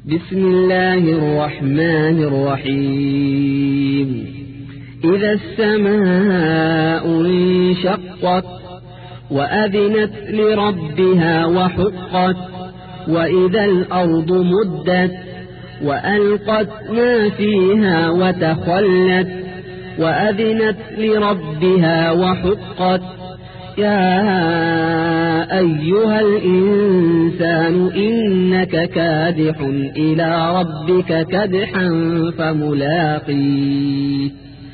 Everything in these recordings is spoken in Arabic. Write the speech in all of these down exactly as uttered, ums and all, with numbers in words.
بسم الله الرحمن الرحيم إذا السماء انشقت وأذنت لربها وحقت وإذا الأرض مدت وألقت ما فيها وتخلت وأذنت لربها وحقت يا أيها الإنسان إنك كادح إلى ربك كدحا فملاقيه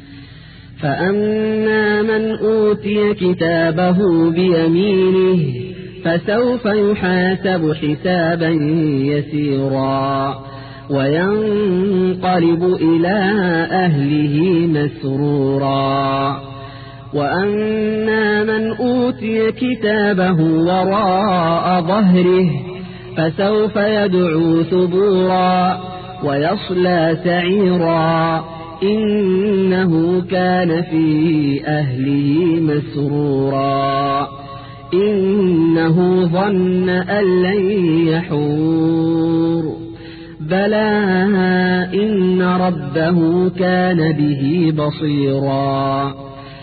فأما من أوتي كتابه بيمينه فسوف يحاسب حسابا يسيرا وينقلب إلى أهله مسرورا وأما من أوتي كتابه وراء ظهره فسوف يدعو ثبورا ويصلى سعيرا إنه كان في أهله مسرورا إنه ظن أن لن يحور بلى إن ربه كان به بصيرا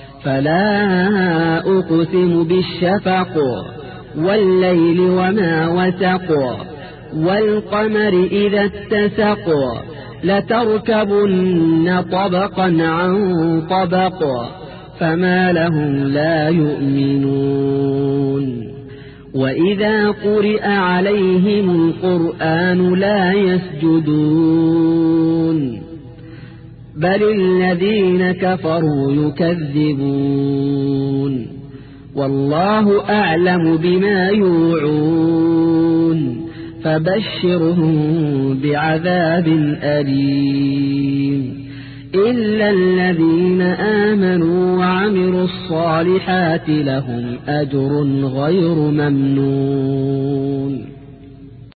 فلا أقسم بالشفق والليل وما وسق والقمر إذا اتسق لتركبن طبقا عن طبق فما لهم لا يؤمنون وإذا قرئ عليهم القرآن لا يسجدون بل الذين كفروا يكذبون والله أعلم بما يوعون فبشرهم بعذاب أليم إلا الذين آمنوا وعملوا الصالحات لهم أجر غير ممنون.